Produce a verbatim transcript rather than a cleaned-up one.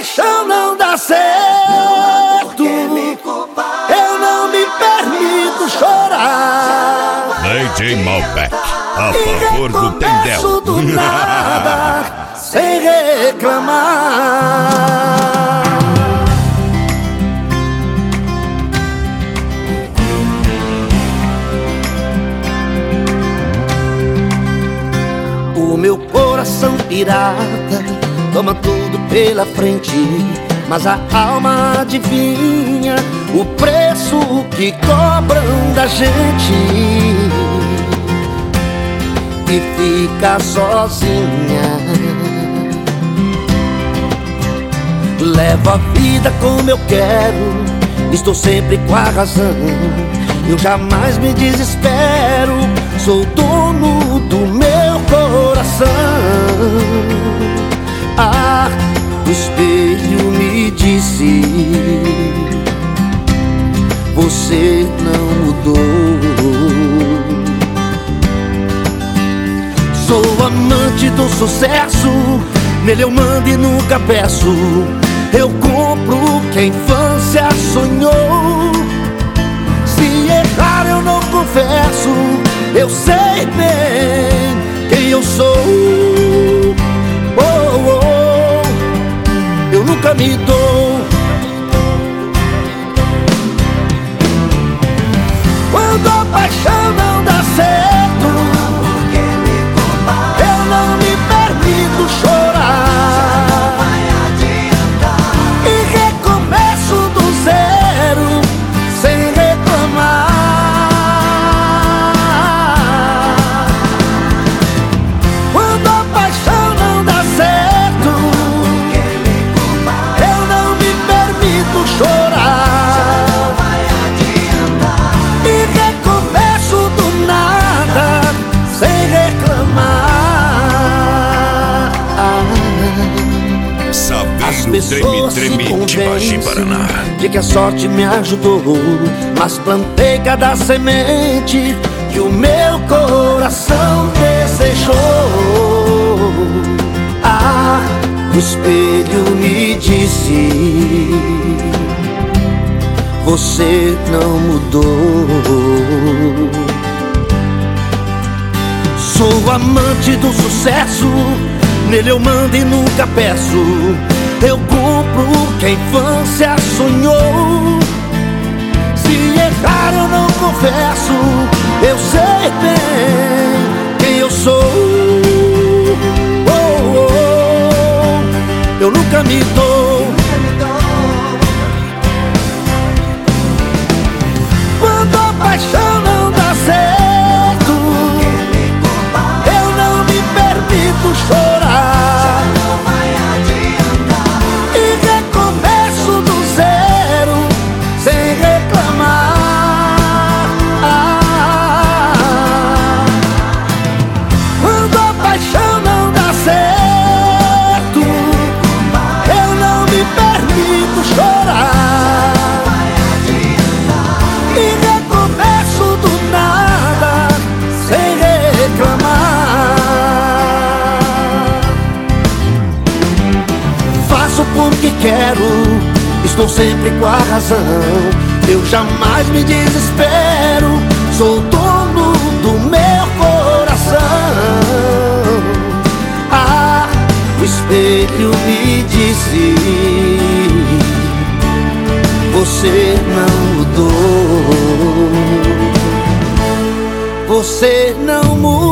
paixão não dá certo, eu não me permito chorar. D J Malbec, a favor do Tendel. Do nada, sem reclamar. O meu coração pirata toma tudo pela frente, mas a alma adivinha o preço que cobram da gente e fica sozinha. Levo a vida como eu quero, estou sempre com a razão, eu jamais me desespero, sou dono do meu coração. Ah, o espelho me disse: você não mudou. Sou amante do sucesso, nele eu mando e nunca peço. Eu compro o que a infância sonhou. Se errar eu não confesso, eu sei bem quem eu sou. Oh, oh, eu nunca me dou. Quando a paixão não dá certo, eu não me permito chorar. E recomeço do zero, sem reclamar. Quando a paixão não dá certo, eu não me permito chorar. E recomeço do nada, sem reclamar. As pessoas se convencem de que a sorte me ajudou, mas plantei cada semente que o meu coração desejou. Ah, o espelho me disse: você não mudou. Sou amante do sucesso, nele eu mando e nunca peço. Eu compro o que a infância sonhou. Se errar eu não confesso, eu sei bem quem eu sou. Oh, oh, eu nunca me dou. Quando a paixão não dá certo, eu não me permito chorar. Porque quero, estou sempre com a razão, eu jamais me desespero, sou dono do meu coração. Ah, o espelho me disse: você não mudou. Você não mudou.